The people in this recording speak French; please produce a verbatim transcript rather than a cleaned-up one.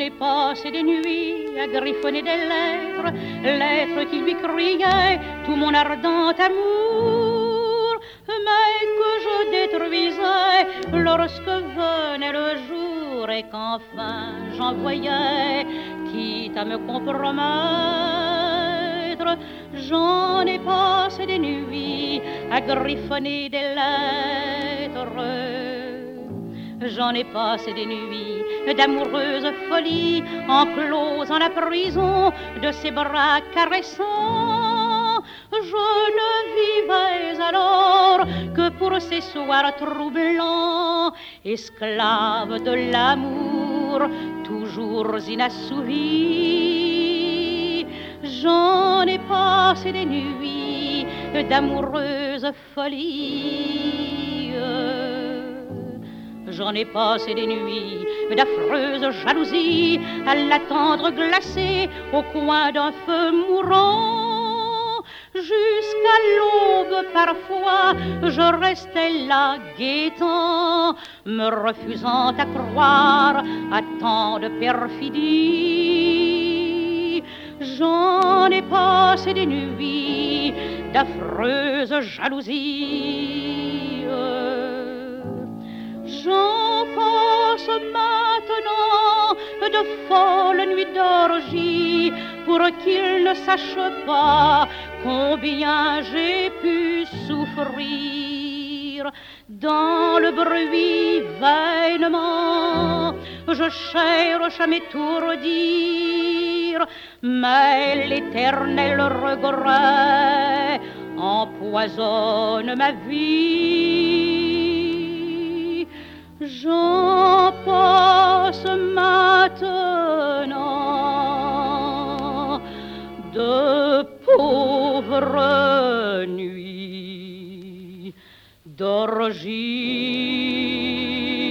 ai passé des nuits à griffonner des lettres, lettres qui lui criaient tout mon ardent amour, mais que je détruisais lorsque venait le jour et qu'enfin j'envoyais, quitte à me compromettre. J'en ai passé des nuits à griffonner des lettres. J'en ai passé des nuits d'amoureuse folie, enclose en la prison de ses bras caressants. Je ne vivais alors que pour ces soirs troublants, esclave de l'amour toujours inassouvi. J'en ai passé des nuits d'amoureuse folie. J'en ai passé des nuits d'affreuse jalousie à l'attendre glacée au coin d'un feu mourant. Jusqu'à l'aube parfois je restais là guettant, me refusant à croire à tant de perfidie. J'en ai passé des nuits d'affreuse jalousie. J'en passe maintenant de folles nuits d'orgie pour qu'il ne sache pas combien j'ai pu souffrir. Dans le bruit vainement, je cherche à m'étourdir, mais l'éternel regret empoisonne ma vie. J'en passe maintenant de pauvres nuits d'orgie.